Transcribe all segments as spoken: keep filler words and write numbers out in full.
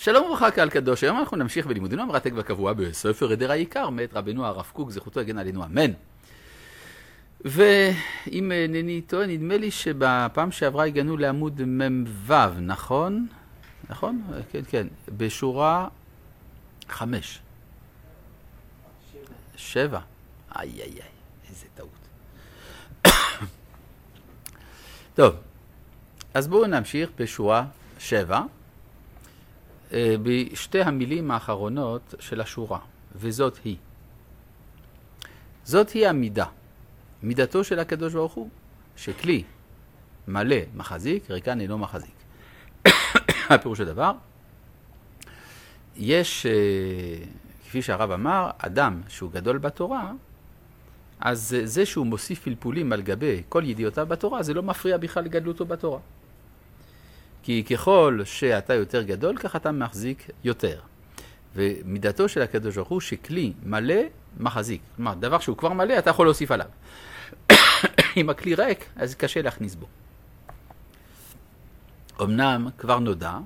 שלום וברכה קהל קדוש, היום אנחנו נמשיך בלימודנו המרתק והקבוע בספר עדר העיקר מאת רבנו הרב קוק, זכותו יגן עלינו, אמן. ואם אינני טועה, נדמה לי שבפעם שעברה הגענו לעמוד מ"ו, נכון? נכון? כן, כן. בשורה חמש. שבע. איי, איי, איי, איזה טעות. טוב, אז בואו נמשיך בשורה שבע, בשתי המילים האחרונות של השורה, וזאת היא. זאת היא המידה. מידתו של הקדוש ברוך הוא, שכלי מלא מחזיק, ריקן אינו מחזיק. הפירוש הדבר, יש, כפי שהרב אמר, אדם שהוא גדול בתורה, אז זה שהוא מוסיף פלפולים על גבי כל ידיעותיו בתורה, זה לא מפריע בכלל לגדלותו בתורה. כי ככל שאתה יותר גדול, כך אתה מחזיק יותר. ומידתו של הקדוש ברוך הוא שכלי מלא מחזיק. כלומר, דבר שהוא כבר מלא, אתה יכול להוסיף עליו. אם הכלי ריק, אז קשה להכניס בו. אמנם כבר נודע,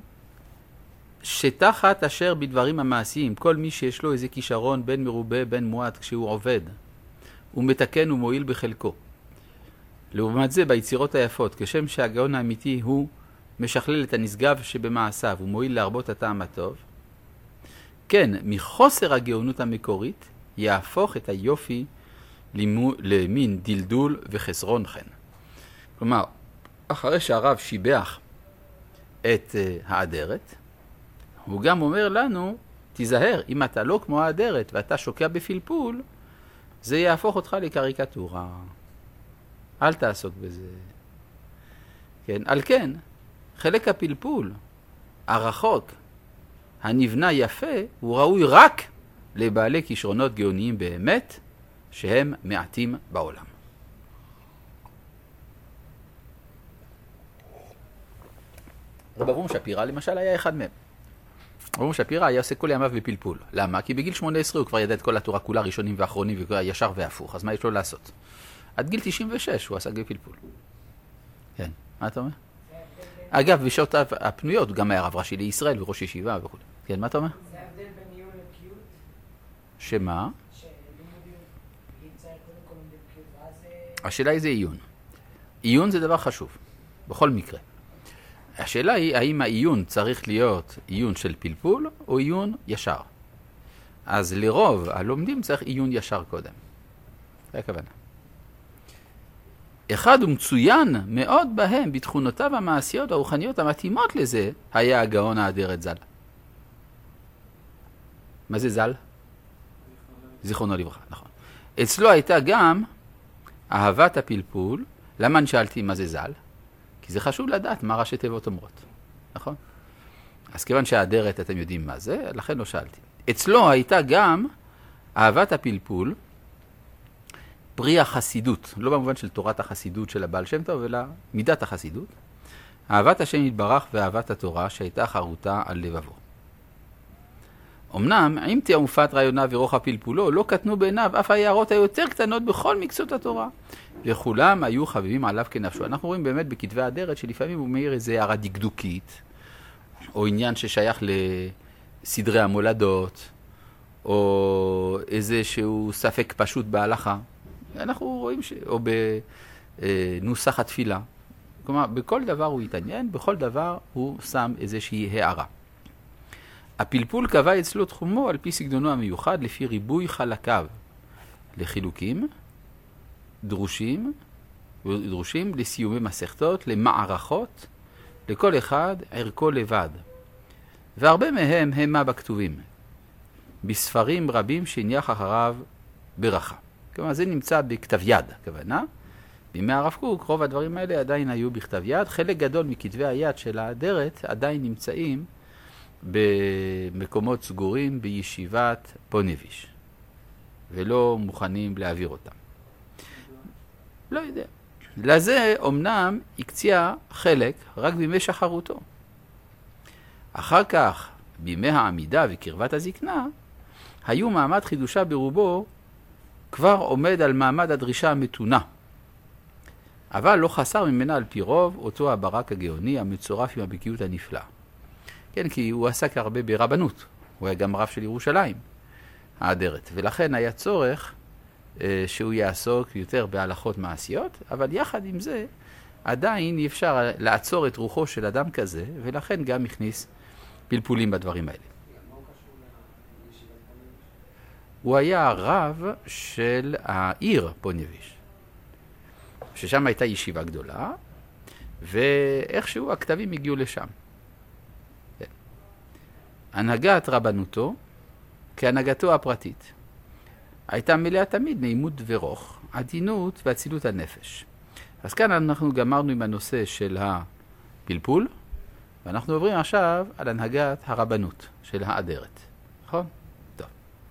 שתחת אשר בדברים המעשיים, כל מי שיש לו איזה כישרון בין מרובה בין מועט כשהוא עובד, הוא מתקן ומועיל בחלקו. לעומת זה, ביצירות היפות, כשם שהגאון האמיתי הוא משכלל את הנשגב שבמעשיו ומועיל להרבות הטעם הטוב, כן, מחוסר הגאונות המקורית יהפוך את היופי לימו, למין דלדול וחסרון חן. כלומר, אחרי שהרב שיבח את uh, האדרת, הוא גם אומר לנו, תיזהר, אם אתה לא כמו האדרת ואתה שוקע בפלפול, זה יהפוך אותך לקריקטורה. אל תעסוק בזה. כן, על כן, חלק הפלפול, הרחוק, הנבנה יפה, הוא ראוי רק לבעלי כישרונות גאוניים באמת, שהם מעטים בעולם. רב אברום שפירא למשל היה אחד מהם. רב אברום שפירא היה עושה כל ימיו בפלפול. למה? כי בגיל שמונה עשרה הוא כבר ידע את כל התורה כולה, ראשונים ואחרונים, וישר והפוך. אז מה יש לו לעשות? עד גיל תשעים ושש הוא עשה בפלפול. כן, מה אתה אומר? אגב, בשעות הפנויות הוא גם היה רב ראשי לישראל וראש ישיבה וכו'. כן, מה אתה אומר? זה ההבדל בין עיון לבקיאות? שמה? שלימודים יצא קודם כל לבקיאות, ואז... השאלה היא זה עיון. עיון זה דבר חשוב, בכל מקרה. השאלה היא האם העיון צריך להיות עיון של פלפול או עיון ישר. אז לרוב הלומדים צריך עיון ישר קודם. זה הכוונה. אחד ומצוין מאוד בהם, בתכונותיו המעשיות הרוחניות המתאימות לזה, היה הגאון האדרת ז"ל. מה זה ז"ל? זיכרונו לברכה, נכון. אצלו הייתה גם אהבת הפלפול. למה אני שאלתי מה זה ז"ל? כי זה חשוב לדעת מה ראשי תיבות אומרות, נכון? אז כיוון שהאדרת אתם יודעים מה זה, לכן לא שאלתי. אצלו הייתה גם אהבת הפלפול, פרי החסידות, לא במובן של תורת החסידות של הבעל שם טוב, אלא מידת החסידות. אהבת השם יתברך ואהבת התורה שהייתה חרוטה על לבבו. אמנם, עם תעופת רעיונה ורוח הפלפולו, לא קטנו בעיניו אף היערות היותר קטנות בכל מקצות התורה. וכולם היו חביבים עליו כנפשו. אנחנו רואים באמת בכתבי האדרת שלפעמים הוא מאיר איזה הערה דקדוקית, או עניין ששייך לסדרי המולדות, או איזשהו ספק פשוט בהלכה. אנחנו רואים ש... או בנוסח התפילה. כלומר, בכל דבר הוא יתעניין, בכל דבר הוא שם איזושהי הערה. הפלפול קבע אצלו תחומו על פי סגנונו המיוחד, לפי ריבוי חלקיו לחילוקים, דרושים, דרושים לסיומי מסכתות, למערכות, לכל אחד ערכו לבד. והרבה מהם המה בכתובים, בספרים רבים שהניח אחריו ברכה. כלומר, זה נמצא בכתב יד, הכוונה. בימי הרב קוק, רוב הדברים האלה עדיין היו בכתב יד. חלק גדול מכתבי היד של האדרת עדיין נמצאים במקומות סגורים בישיבת פונביץ', ולא מוכנים להעביר אותם. לא יודע. לזה אומנם הקציע חלק רק בימי שחרותו. אחר כך, בימי העמידה וקרבת הזקנה, היו מעמד חידושה ברובו כבר עומד על מעמד הדרישה המתונה. אבל לא חסר ממנה על פי רוב אותו הברק הגאוני המצורף עם הבקיאות הנפלאה. כן, כי הוא עסק הרבה ברבנות. הוא היה גם רב של ירושלים, האדרת. ולכן היה צורך אה, שהוא יעסוק יותר בהלכות מעשיות, אבל יחד עם זה, עדיין אי אפשר לעצור את רוחו של אדם כזה, ולכן גם הכניס פלפולים בדברים האלה. הוא היה הרב של העיר פוניבז', ששם הייתה ישיבה גדולה, ואיכשהו הכתבים הגיעו לשם. הנהגת רבנותו, כהנהגתו הפרטית, הייתה מלאה תמיד נעימות ורוך, עדינות ואצילות הנפש. אז כאן אנחנו גמרנו עם הנושא של הפלפול, ואנחנו עוברים עכשיו על הנהגת הרבנות של האדרת. נכון? טוב.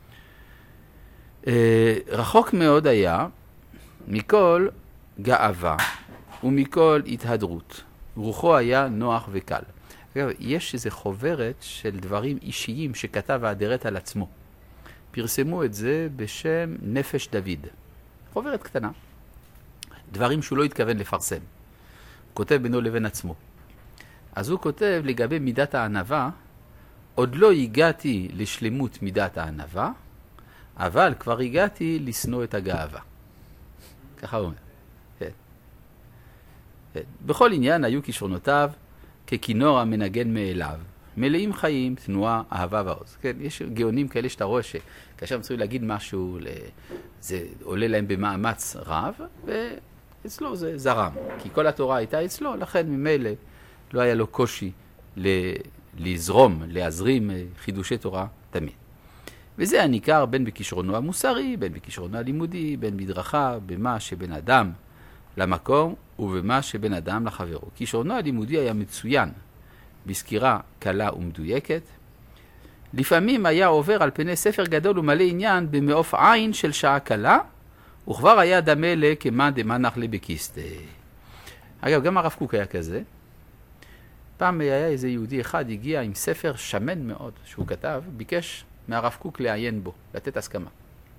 אה, רחוק מאוד היה מכל גאווה ומכל התהדרות. רוחו היה נוח וקל. אגב, יש איזו חוברת של דברים אישיים שכתב האדרת על עצמו. פרסמו את זה בשם נפש דוד. חוברת קטנה. דברים שהוא לא התכוון לפרסם. הוא כותב בינו לבין עצמו. אז הוא כותב לגבי מידת הענבה, עוד לא הגעתי לשלמות מידת הענבה, אבל כבר הגעתי לשנוא את הגאווה. ככה הוא אומר. כן. כן. בכל עניין היו כישרונותיו ככינור המנגן מאליו. מלאים חיים, תנועה, אהבה ועוז. כן, יש גאונים כאלה שאתה רואה שכאשר הם צריכים להגיד משהו, זה עולה להם במאמץ רב, ואצלו זה זרם. כי כל התורה הייתה אצלו, לכן ממילא לא היה לו קושי לזרום, להזרים חידושי תורה תמיד. וזה הניכר בין בכישרונו המוסרי, בין בכישרונו הלימודי, בין בדרכה, במה שבין אדם למקום ובמה שבין אדם לחברו. כישרונו הלימודי היה מצוין, בסקירה קלה ומדויקת. לפעמים היה עובר על פני ספר גדול ומלא עניין במעוף עין של שעה קלה, וכבר היה דמה לכמן דמנח לבקיסט. אגב, גם הרב קוק היה כזה. פעם היה איזה יהודי אחד הגיע עם ספר שמן מאוד שהוא כתב, ביקש מהרב קוק לעיין בו, לתת הסכמה.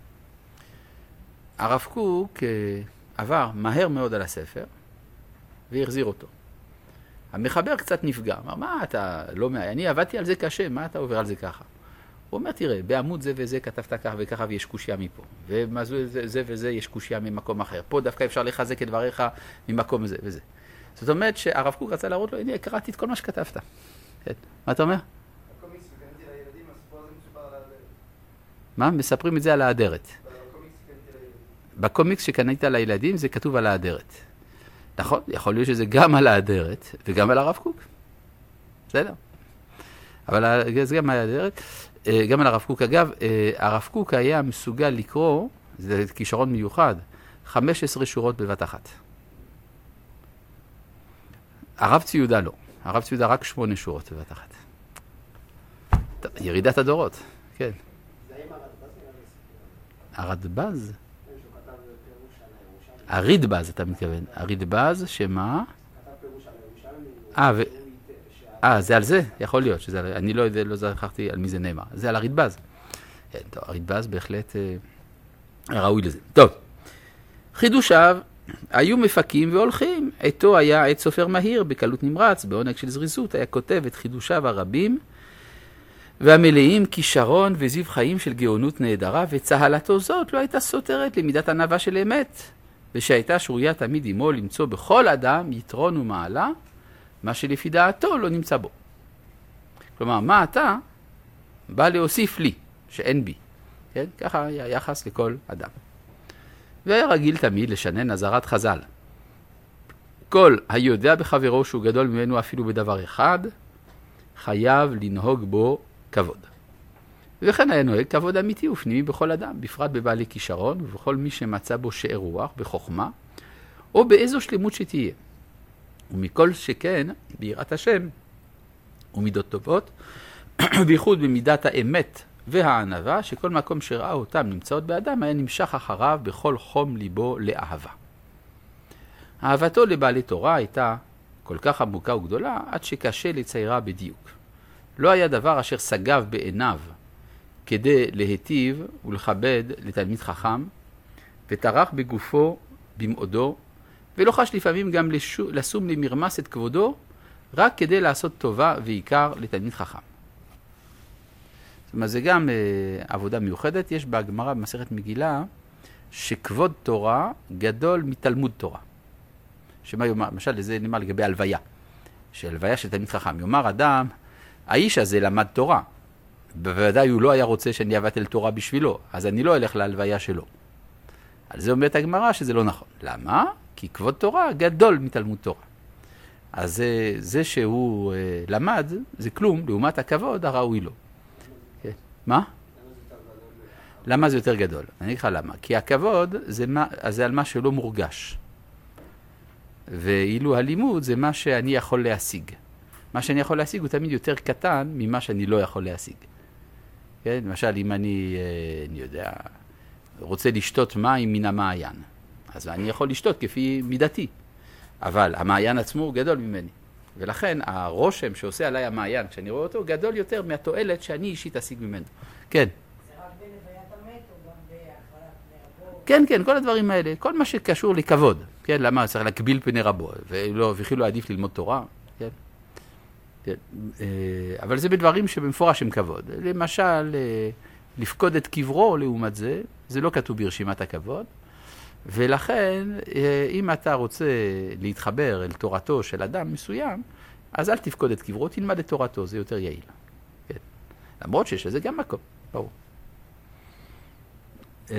הרב קוק עבר מהר מאוד על הספר והחזיר אותו. המחבר קצת נפגע, אמר, מה אתה לא מעיין? אני עבדתי על זה קשה, מה אתה עובר על זה ככה? הוא אומר, תראה, בעמוד זה וזה כתבת ככה וככה ויש קושיה מפה, ומה זה, זה וזה יש קושיה ממקום אחר. פה דווקא אפשר לחזק את דבריך ממקום זה וזה. זאת אומרת שהרב קוק רצה להראות לו, הנה, קראתי את כל מה שכתבת. כן. מה אתה אומר? בקומיקס שקניתי לילדים, אז פה זה מסופר על האדרת. מה? מספרים את זה על האדרת. בקומיקס שקניתי לילדים. בקומיקס שקנית לילדים זה כתוב על האדרת. נכון? יכול להיות שזה גם על האדרת וגם על הרב קוק. בסדר. אבל זה גם על האדרת, גם על הרב קוק. אגב, הרב קוק היה מסוגל לקרוא, זה כישרון מיוחד, חמש עשרה שורות בבת אחת. הרב ציודה לא. הרב ציודה רק שמונה שורות בבת אחת. ירידת הדורות, כן. זה עם הרדב"ז? הרדב"ז? שהוא כתב פירוש על הירושלמי. הרידב"ז, אתה מתכוון. הרידב"ז, שמה? כתב פירוש על הירושלמי. אה, ו... אה, זה על זה? יכול להיות. שזה, אני לא יודע, לא זכרתי על מי זה נאמר. זה על הרידב"ז. כן, טוב, הרידב"ז בהחלט אה, ראוי לזה. טוב, חידושיו היו מפקים והולכים. עתו היה עת סופר מהיר, בקלות נמרץ, בעונג של זריזות, היה כותב את חידושיו הרבים, והמלאים כישרון וזיו חיים של גאונות נהדרה, וצהלתו זאת לא הייתה סותרת למידת ענווה של אמת, ושהייתה שרויה תמיד עמו למצוא בכל אדם יתרון ומעלה, מה שלפי דעתו לא נמצא בו. כלומר, מה אתה בא להוסיף לי, שאין בי. כן? ככה היה יחס לכל אדם. והיה רגיל תמיד לשנן עזרת חז"ל. כל היודע בחברו שהוא גדול ממנו אפילו בדבר אחד, חייב לנהוג בו כבוד. וכן היה נוהג כבוד אמיתי ופנימי בכל אדם, בפרט בבעלי כישרון ובכל מי שמצא בו שאר רוח בחוכמה, או באיזו שלמות שתהיה. ומכל שכן, ביראת השם ומידות טובות, בייחוד במידת האמת והענווה, שכל מקום שראה אותם נמצאות באדם, היה נמשך אחריו בכל חום ליבו לאהבה. אהבתו לבעלי תורה הייתה כל כך עמוקה וגדולה, עד שקשה לציירה בדיוק. לא היה דבר אשר סגב בעיניו כדי להיטיב ולכבד לתלמיד חכם, וטרח בגופו במאודו, ולא חש לפעמים גם לשום למרמס את כבודו, רק כדי לעשות טובה ועיקר לתלמיד חכם. זאת אומרת, זה גם אה, עבודה מיוחדת. יש בגמרא במסכת מגילה שכבוד תורה גדול מתלמוד תורה. שמה יאמר, למשל, זה נאמר לגבי הלוויה, שהלוויה של תלמיד חכם. יאמר אדם, האיש הזה למד תורה. בוודאי הוא לא היה רוצה שאני אבטל תורה בשבילו, אז אני לא אלך להלוויה שלו. על זה אומרת הגמרא שזה לא נכון. למה? כי כבוד תורה גדול מתלמוד תורה. אז זה, זה שהוא אה, למד, זה כלום, לעומת הכבוד הראוי לו. כן. מה? למה זה יותר גדול? אני אגיד לך למה. כי הכבוד זה, מה, זה על מה שלא מורגש. ואילו הלימוד זה מה שאני יכול להשיג. מה שאני יכול להשיג הוא תמיד יותר קטן ממה שאני לא יכול להשיג. כן? למשל, אם אני, אני יודע, רוצה לשתות מים מן המעיין, אז אני יכול לשתות כפי מידתי. אבל המעיין עצמו הוא גדול ממני. ולכן הרושם שעושה עליי המעיין, כשאני רואה אותו, גדול יותר מהתועלת שאני אישית אשיג ממנו. כן. זה רק בלוויית המת או גם בהכלת פני רבו? כן, כן, כל הדברים האלה, כל מה שקשור לכבוד. כן, למה צריך להקביל פני רבו, ולא, וכאילו עדיף ללמוד תורה. כן. כן. אבל זה בדברים שבמפורש הם כבוד. למשל, לפקוד את קברו לעומת זה, זה לא כתוב ברשימת הכבוד. ולכן, אם אתה רוצה להתחבר אל תורתו של אדם מסוים, אז אל תפקוד את קברו, תלמד את תורתו, זה יותר יעיל. כן. למרות שיש לזה גם מקום, ברור. כן.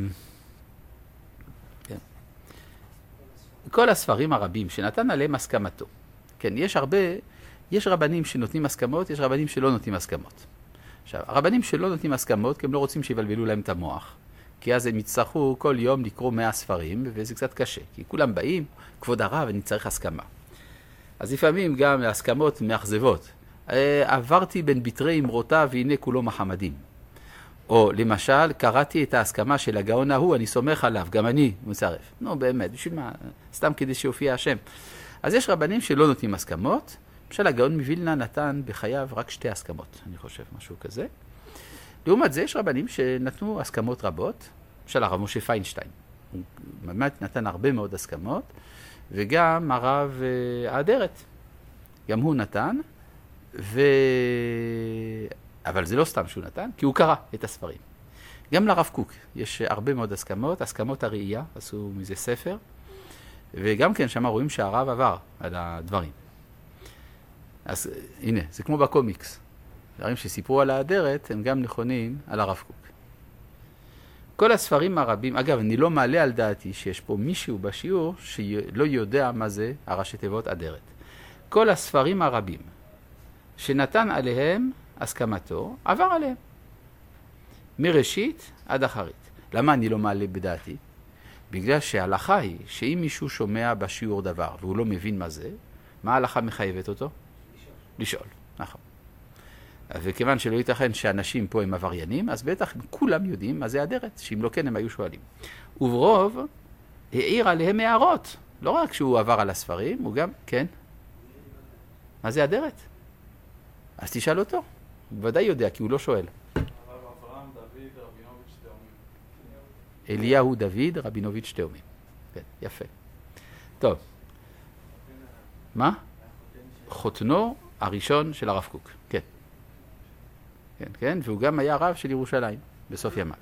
כל הספרים הרבים שנתן עליהם הסכמתו. כן, יש הרבה, יש רבנים שנותנים הסכמות, יש רבנים שלא נותנים הסכמות. עכשיו, הרבנים שלא נותנים הסכמות, כי הם לא רוצים שיבלבלו להם את המוח. כי אז הם יצטרכו כל יום לקרוא מאה ספרים, וזה קצת קשה. כי כולם באים, כבוד הרב, אני צריך הסכמה. אז לפעמים גם הסכמות מאכזבות. עברתי בין ביטרי אמרותה, והנה כולו מחמדים. או למשל, קראתי את ההסכמה של הגאון ההוא, אני סומך עליו, גם אני מצרף. נו, באמת, בשביל מה? סתם כדי שיופיע השם. אז יש רבנים שלא נותנים הסכמות. למשל, הגאון מווילנה נתן בחייו רק שתי הסכמות, אני חושב, משהו כזה. לעומת זה, יש רבנים שנתנו הסכמות רבות. למשל, הרב משה פיינשטיין. הוא באמת נתן הרבה מאוד הסכמות. וגם הרב האדרת. גם הוא נתן. ו... אבל זה לא סתם שהוא נתן, כי הוא קרא את הספרים. גם לרב קוק יש הרבה מאוד הסכמות. הסכמות הראייה, עשו מזה ספר. וגם כן שמה רואים שהרב עבר על הדברים. אז הנה, זה כמו בקומיקס. דברים שסיפרו על האדרת הם גם נכונים על הרב קוק. כל הספרים הרבים, אגב, אני לא מעלה על דעתי שיש פה מישהו בשיעור שלא יודע מה זה הראשי תיבות אדרת. כל הספרים הרבים שנתן עליהם הסכמתו, עבר עליהם. מראשית עד אחרית. למה אני לא מעלה בדעתי? בגלל שההלכה היא שאם מישהו שומע בשיעור דבר והוא לא מבין מה זה, מה ההלכה מחייבת אותו? לשאול. נכון. וכיוון שלא ייתכן שאנשים פה הם עבריינים, אז בטח כולם יודעים מה זה אדרת, שאם לא כן הם היו שואלים. וברוב העיר עליהם הערות. לא רק שהוא עבר על הספרים, הוא גם, כן. מה זה אדרת? אז תשאל אותו. הוא בוודאי יודע, כי הוא לא שואל. אברהם, דוד, רבינוביץ' תאומים. אליהו, דוד, רבינוביץ' תאומים. כן, יפה. טוב. מה? חותנו הראשון של הרב קוק. כן. כן, כן, והוא גם היה רב של ירושלים בסוף ימיו.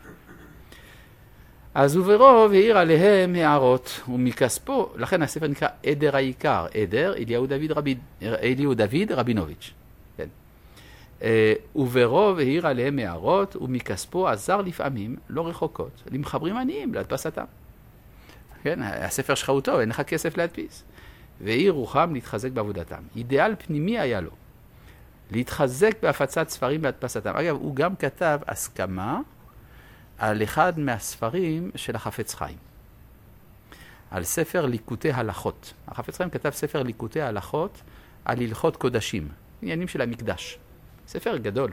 אז וברוב העיר עליהם הערות, ומכספו, לכן הספר נקרא עדר העיקר, עדר, אליהו דוד, רבי, אליהו דוד רבינוביץ'. כן. וברוב העיר עליהם הערות, ומכספו עזר לפעמים, לא רחוקות, למחברים עניים להדפסתם. כן, הספר שלך הוא טוב, אין לך כסף להדפיס. והעיר רוחם להתחזק בעבודתם. אידיאל פנימי היה לו. להתחזק בהפצת ספרים והדפסתם. אגב, הוא גם כתב הסכמה על אחד מהספרים של החפץ חיים. על ספר ליקוטי הלכות. החפץ חיים כתב ספר ליקוטי הלכות על הלכות קודשים. עניינים של המקדש. ספר גדול.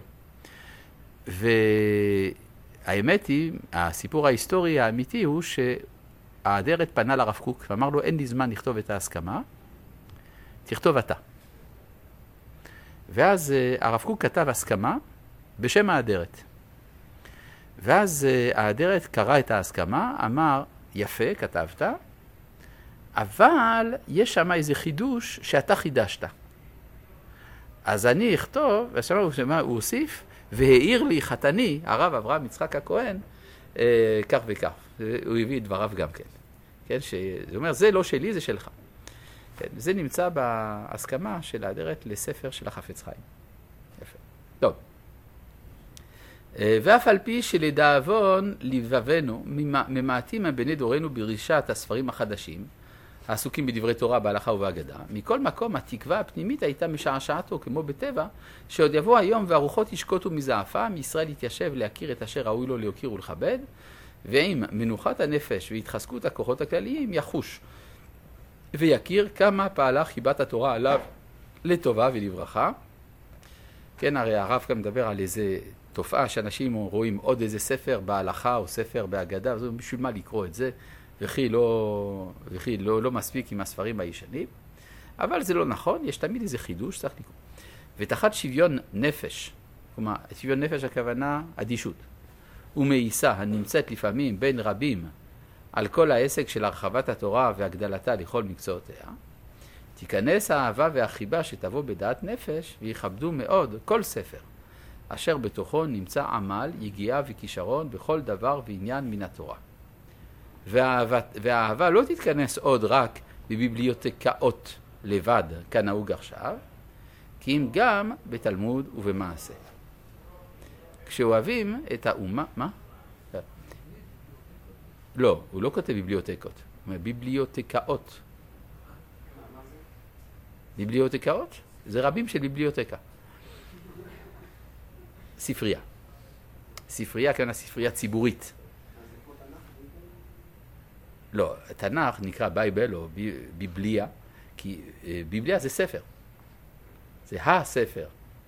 והאמת היא, הסיפור ההיסטורי האמיתי הוא שהאדרת פנה לרב קוק ואמר לו, אין לי זמן לכתוב את ההסכמה, תכתוב אתה. ואז הרב קוק כתב הסכמה בשם האדרת. ואז האדרת קרא את ההסכמה, אמר, יפה, כתבת, אבל יש שם איזה חידוש שאתה חידשת. אז אני אכתוב, ועכשיו הוא, הוא הוסיף, והעיר לי חתני, הרב אברהם יצחק הכהן, אה, כך וכך. הוא הביא את דבריו גם כן. כן, זה אומר, זה לא שלי, זה שלך. כן, זה נמצא בהסכמה של האדרת לספר של החפץ חיים. יפה. טוב. ואף על פי שלדאבון לבבנו, ממעטים בני דורנו ברישת הספרים החדשים, העסוקים בדברי תורה, בהלכה ובהגדה, מכל מקום התקווה הפנימית הייתה משעשעתו, כמו בטבע, שעוד יבוא היום והרוחות ישקוטו מזעפם, ישראל יתיישב להכיר את אשר ראוי לו להוקיר ולכבד, ועם מנוחת הנפש והתחזקות הכוחות הכלליים יחוש ויכיר כמה פעלה חיבת התורה עליו לטובה ולברכה. כן, הרי הרב כאן מדבר על איזה תופעה שאנשים רואים עוד איזה ספר בהלכה או ספר בהגדה, אז בשביל מה לקרוא את זה, וכי לא, וכי לא, לא מספיק עם הספרים הישנים, אבל זה לא נכון, יש תמיד איזה חידוש, צריך לקרוא. ותחת שוויון נפש, כלומר, שוויון נפש הכוונה אדישות, ומאיסה הנמצאת לפעמים בין רבים על כל העסק של הרחבת התורה והגדלתה לכל מקצועותיה, תיכנס האהבה והחיבה שתבוא בדעת נפש ויכבדו מאוד כל ספר, אשר בתוכו נמצא עמל, יגיעה וכישרון בכל דבר ועניין מן התורה. והאהבה, והאהבה לא תתכנס עוד רק בביבליותקאות לבד, כנהוג עכשיו, כי אם גם בתלמוד ובמעשה. כשאוהבים את האומה, מה? לא, הוא לא כותב ביבליותקות, הוא אומר ביבליותקאות. ביבליותקאות? זה רבים של ביבליותקה. ספרייה. ספרייה, כאן הספרייה ציבורית. לא, תנ"ך נקרא בייבל או ביבליה, כי ביבליה זה ספר. זה הספר.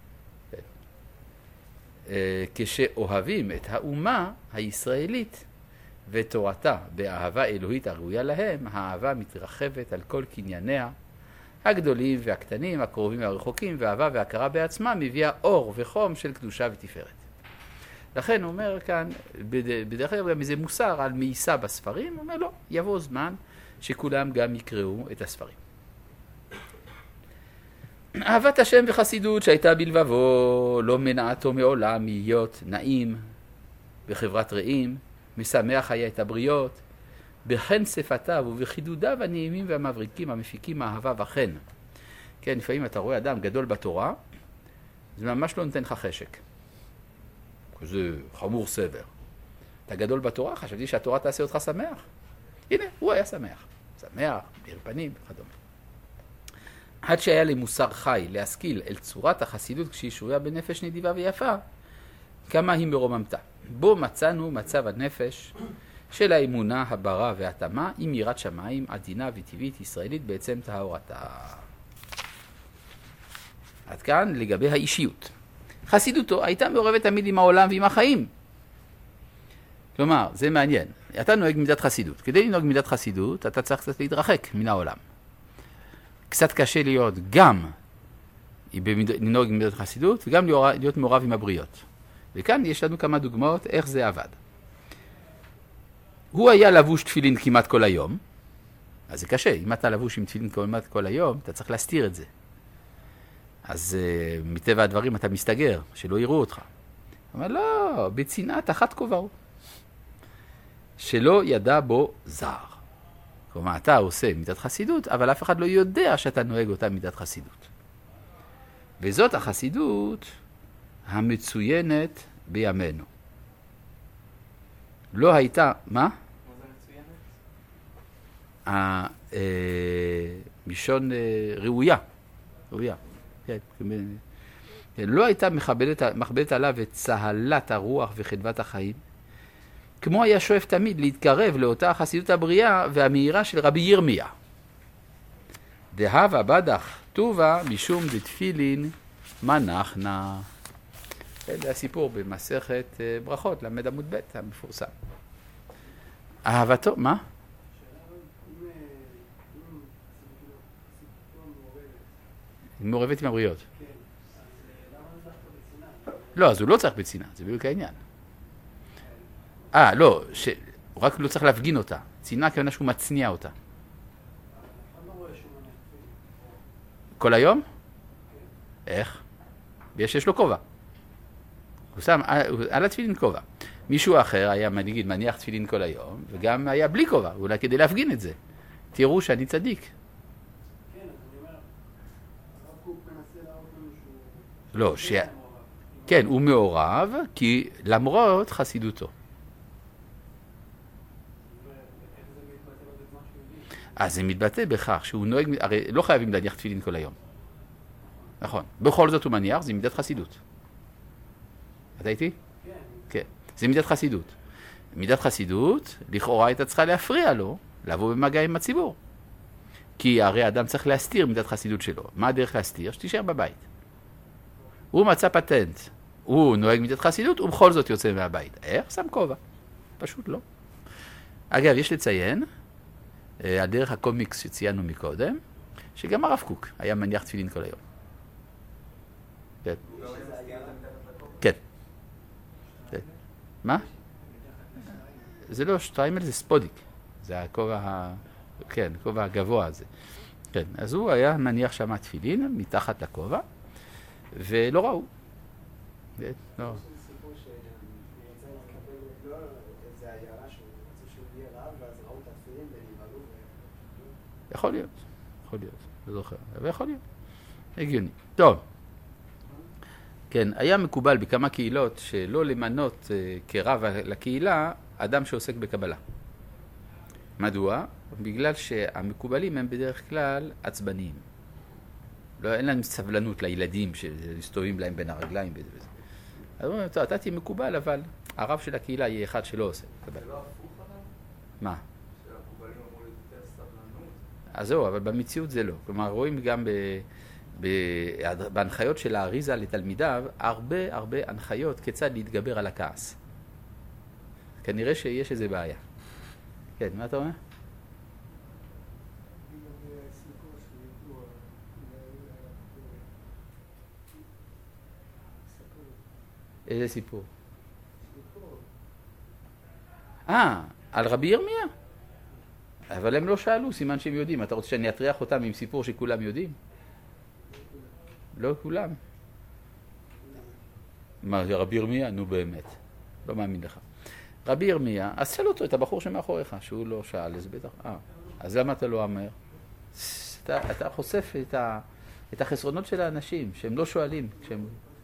כשאוהבים את האומה הישראלית ותורתה באהבה אלוהית הראויה להם, האהבה מתרחבת על כל קנייניה, הגדולים והקטנים, הקרובים והרחוקים, והאהבה וההכרה בעצמה מביאה אור וחום של קדושה ותפארת. לכן הוא אומר כאן, בדרך כלל גם איזה מוסר על מאיסה בספרים, הוא אומר לא, יבוא זמן שכולם גם יקראו את הספרים. אהבת השם וחסידות שהייתה בלבבו לא מנעתו מעולם להיות נעים בחברת רעים, משמח היה את הבריות, בחן שפתיו ובחידודיו הנעימים והמבריקים המפיקים האהבה וכן. כן, לפעמים אתה רואה אדם גדול בתורה, זה ממש לא נותן לך חשק. זה חמור סבר. אתה גדול בתורה, חשבתי שהתורה תעשה אותך שמח. הנה, הוא היה שמח. שמח, מאיר פנים וכדומה. עד שהיה למוסר חי להשכיל אל צורת החסידות כשהיא שרויה בנפש נדיבה ויפה, כמה היא מרוממתה. בו מצאנו מצב הנפש של האמונה, הברה והתאמה עם יראת שמיים עדינה וטבעית ישראלית בעצם טהרתה. עד כאן לגבי האישיות. חסידותו הייתה מעורבת תמיד עם העולם ועם החיים. כלומר, זה מעניין. אתה נוהג מידת חסידות. כדי לנהוג מידת חסידות, אתה צריך קצת להתרחק מן העולם. קצת קשה להיות גם לנהוג מידת חסידות, וגם להיות מעורב עם הבריות. וכאן יש לנו כמה דוגמאות איך זה עבד. הוא היה לבוש תפילין כמעט כל היום, אז זה קשה. אם אתה לבוש עם תפילין כמעט כל היום, אתה צריך להסתיר את זה. אז uh, מטבע הדברים אתה מסתגר, שלא יראו אותך. הוא אומר, לא, בצנעה תחת כובעו. שלא ידע בו זר. כלומר, אתה עושה מידת חסידות, אבל אף אחד לא יודע שאתה נוהג אותה מידת חסידות. וזאת החסידות המצוינת בימינו. לא הייתה, מה? מה זה מצוינת? מישון ראויה. ראויה. כן, כן, לא הייתה מכבדת, מכבדת עליו את צהלת הרוח וחדוות החיים, כמו היה שואף תמיד להתקרב לאותה החסידות הבריאה והמהירה של רבי ירמיה. דהבה בדח טובה משום דתפילין מנחנה. זה הסיפור במסכת ברכות, למד עמוד ב' המפורסם. אהבתו, מה? היא מעורבת עם הבריות. לא, אז הוא לא צריך בצנעה, זה בדיוק העניין. אה, לא, הוא רק לא צריך להפגין אותה. צנעה כיוונה שהוא מצניע אותה. כל היום? איך? ויש לו כובע. הוא שם על התפילין כובע. מישהו אחר היה, נגיד, מניח תפילין כל היום, וגם היה בלי כובע, אולי כדי להפגין את זה. תראו שאני צדיק. כן, אז אני אומר, הרב קוק מנסה להראות לנו שהוא... לא, ש... כן, הוא מעורב, כי למרות חסידותו. אז זה מתבטא בכך שהוא נוהג, הרי לא חייבים להניח תפילין כל היום. נכון. בכל זאת הוא מניח, זה מידת חסידות. אתה איתי? כן. כן. זה מידת חסידות. מידת חסידות, לכאורה הייתה צריכה להפריע לו, לבוא במגע עם הציבור. כי הרי האדם צריך להסתיר מידת חסידות שלו. מה הדרך להסתיר? שתישאר בבית. הוא מצא פטנט. הוא נוהג מידת חסידות, ובכל זאת יוצא מהבית. איך? שם כובע. פשוט לא. אגב, יש לציין, על דרך הקומיקס שציינו מקודם, שגם הרב קוק היה מניח תפילין כל היום. כן. כן. כן. מה? זה לא שטריימל, זה ספודיק. זה הכובע, ה... כן, הכובע הגבוה הזה. כן, אז הוא היה מניח שם תפילין מתחת לכובע, ולא ראו. כן, לא. יש לי סיפור שאני רוצה לקבל, לא איזה עיירה שהוא רצה שהוא יהיה רב, ואז ראו את התפילין ונבהלו. יכול להיות, יכול להיות, לא זוכר, אבל יכול להיות. הגיוני. טוב. כן, היה מקובל בכמה קהילות שלא למנות uh, כרב לקהילה אדם שעוסק בקבלה. מדוע? בגלל שהמקובלים הם בדרך כלל עצבניים. לא, אין להם סבלנות לילדים שמסתובבים להם בין הרגליים וזה וזה. אז אומרים, טוב, אתה תהיה מקובל, אבל הרב של הקהילה יהיה אחד שלא עושה קבלה. זה לא הפוך עליו? מה? שהמקובלים אמרו יותר סבלנות? אז זהו, אבל במציאות זה לא. כלומר, רואים גם ב... בהנחיות של האריזה לתלמידיו, הרבה הרבה הנחיות כיצד להתגבר על הכעס. כנראה שיש איזה בעיה. כן, מה אתה אומר? איזה סיפור? אה, על רבי ירמיה? אבל הם לא שאלו, סימן שהם יודעים. אתה רוצה שאני אטריח אותם עם סיפור שכולם יודעים? לא כולם. מה, זה רבי ירמיה? נו באמת. לא מאמין לך. רבי ירמיה, אז שאל אותו, את הבחור שמאחוריך, שהוא לא שאל, אז בטח. אה, אז למה אתה לא אומר? אתה, אתה חושף את, ה, את החסרונות של האנשים, שהם לא שואלים. כשהם...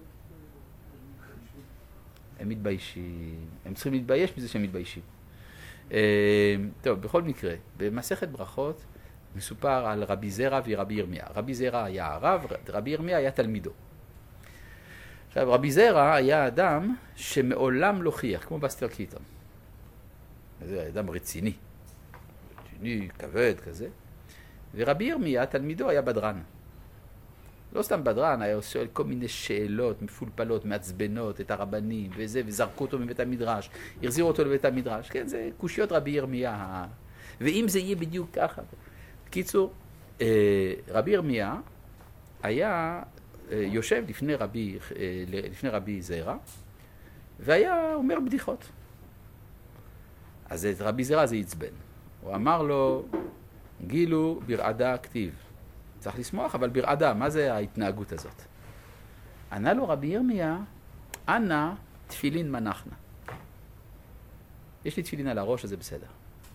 הם מתביישים. הם צריכים להתבייש מזה שהם מתביישים. אה, טוב, בכל מקרה, במסכת ברכות, מסופר על רבי זרע ורבי ירמיה. רבי זרע היה הרב, רבי ירמיה היה תלמידו. עכשיו, רבי זרע היה אדם שמעולם לא חייך, כמו בסטר קיטון. זה אדם רציני. רציני, כבד, כזה. ורבי ירמיה, תלמידו, היה בדרן. לא סתם בדרן, היה עושה כל מיני שאלות מפולפלות, מעצבנות, את הרבנים וזה, וזרקו אותו מבית המדרש, החזירו אותו לבית המדרש. כן, זה קושיות רבי ירמיה. ואם זה יהיה בדיוק ככה... קיצור, רבי ירמיה היה יושב לפני רבי, לפני רבי זרע, והיה אומר בדיחות. אז את רבי זרע זה יצבן. הוא אמר לו, גילו ברעדה כתיב. צריך לשמוח, אבל ברעדה, מה זה ההתנהגות הזאת? ענה לו רבי ירמיה, אנא תפילין מנחנה. יש לי תפילין על הראש, אז זה בסדר.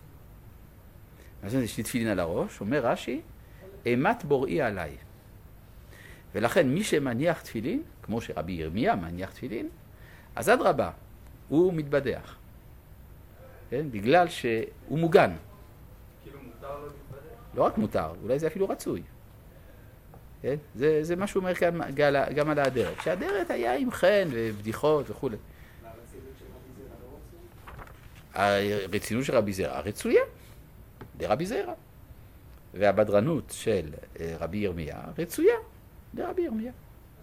אז יש לי תפילין על הראש, אומר רש"י, אימת בוראי עליי. ולכן מי שמניח תפילין, כמו שרבי ירמיה מניח תפילין, אז עד רבה, הוא מתבדח. כן? בגלל שהוא מוגן. כאילו מותר לו להתבדח? לא רק מותר, אולי זה אפילו רצוי. כן? זה, זה מה שהוא אומר כאן גם על האדרת. שהאדרת היה עם חן ובדיחות וכו'. והרצינות של רבי זרע לא רצוי? הרצינות של רבי זרע רצויה. לרבי זרע. והבדרנות של רבי ירמיה רצויה לרבי ירמיה.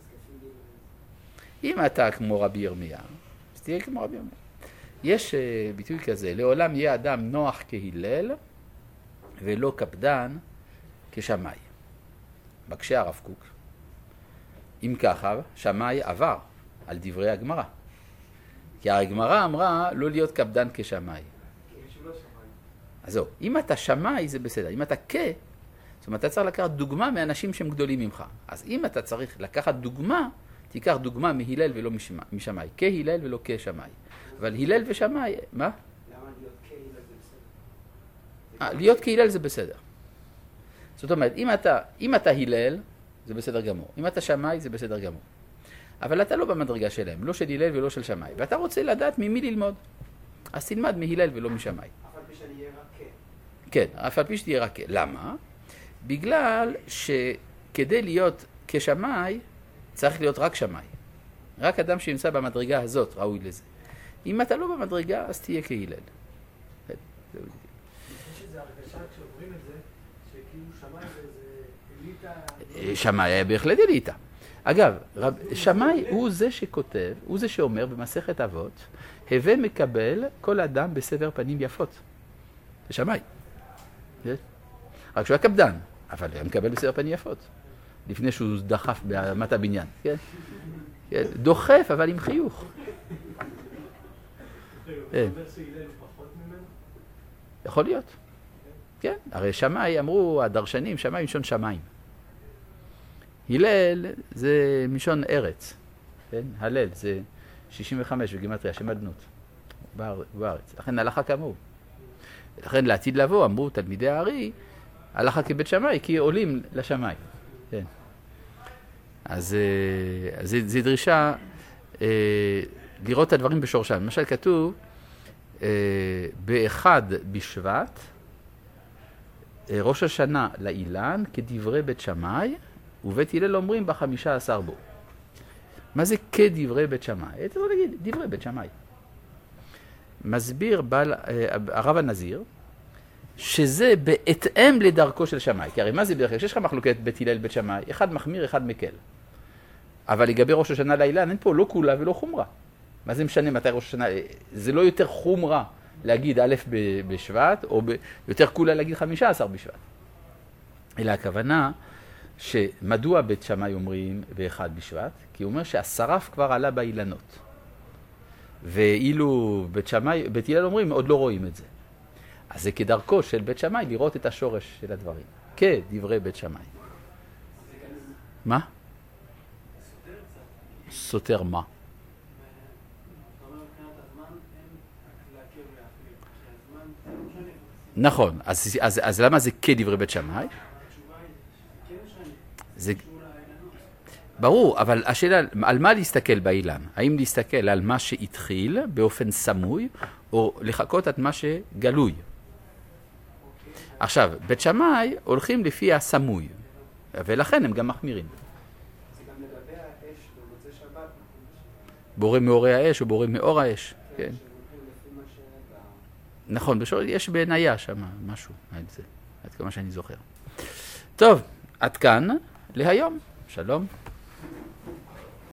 אם אתה כמו רבי ירמיה, אז תהיה כמו רבי ירמיה. יש ביטוי כזה, לעולם יהיה אדם נוח כהלל ולא קפדן כשמאי. מקשה הרב קוק. אם ככה, שמאי עבר על דברי הגמרא. כי הגמרא אמרה לא להיות קפדן כשמאי. אז זהו, אם אתה שמאי זה בסדר, אם אתה כ, זאת אומרת, אתה צריך לקחת דוגמה מאנשים שהם גדולים ממך. אז אם אתה צריך לקחת דוגמה, תיקח דוגמה מהילל ולא משמ- משמאי. כהילל ולא כשמאי. אבל הילל ושמאי, מה? למה להיות כהילל זה בסדר? אה, להיות כהילל זה בסדר. זאת אומרת, אם אתה, אם אתה הילל, זה בסדר גמור. אם אתה שמאי, זה בסדר גמור. אבל אתה לא במדרגה שלהם, לא של הילל ולא של שמאי. ואתה רוצה לדעת ממי ללמוד. אז תלמד מהילל ולא משמאי. אף על פי שאני אהיה רק כן. כן, אף על פי שתהיה רק... למה? בגלל שכדי להיות כשמאי, צריך להיות רק שמאי. רק אדם שנמצא במדרגה הזאת ראוי לזה. אם אתה לא במדרגה, אז תהיה כהילל. יש איזו הרגשה כשעוברים את זה, שכאילו שמאי זה אליטה... שמאי היה בהחלט אליטה. אגב, רב, שמאי הוא זה שכותב, הוא זה שאומר במסכת אבות, הווה מקבל כל אדם בסבר פנים יפות. זה שמאי. רק שהוא היה קפדן, אבל היה מקבל בסבר פנים יפות. לפני שהוא דחף ברמת הבניין. כן? כן? דוחף, אבל עם חיוך. יכול להיות. כן, הרי שמאי אמרו, הדרשנים, שמאי מלשון שמיים. הלל זה מלשון ארץ. כן? הלל זה שישים וחמש בגימטריה, שם אדנות. בארץ. לכן הלכה כאמור. לכן לעתיד לבוא, אמרו תלמידי הארי, הלכה כבית שמאי, כי עולים לשמאי. כן. אז זו דרישה אה, לראות את הדברים בשורשם. למשל כתוב, אה, באחד בשבט, אה, ראש השנה לאילן, כדברי בית שמאי, ובית הלל אומרים בחמישה עשר בו. מה זה כדברי בית שמאי? אתה יכול להגיד, דברי בית שמאי. מסביר בעל, אה, הרב הנזיר, שזה בהתאם לדרכו של שמאי. כי הרי מה זה בדרך כלל? שיש לך מחלוקת בית הלל בית שמאי, אחד מחמיר, אחד מקל. אבל לגבי ראש השנה לאילן, אין פה לא כולה ולא חומרה. מה זה משנה מתי ראש השנה? זה לא יותר חומרה להגיד א' בשבט, או ב... יותר כולה להגיד חמישה עשר בשבט. אלא הכוונה שמדוע בית שמאי אומרים באחד בשבט? כי הוא אומר שהשרף כבר עלה באילנות. ואילו בית שמאי, בית הלל אומרים, עוד לא רואים את זה. אז זה כדרכו של בית שמאי לראות את השורש של הדברים. כדברי בית שמאי. מה? סותר מה? נכון, אז, אז, אז למה זה כדברי בית שמאי? זה... ברור, אבל השאלה, על מה להסתכל באילן? האם להסתכל על מה שהתחיל באופן סמוי, או לחכות את מה שגלוי? עכשיו, בית שמאי הולכים לפי הסמוי, ולכן הם גם מחמירים. זה גם לגבי האש במוצאי שבת. בורא מאורי האש או בורא מאור האש. כן. שהולכים לפי מה ש... נכון, בשור, יש בעינייה שם משהו, עד זה, עד כמה שאני זוכר. טוב, עד כאן להיום. שלום.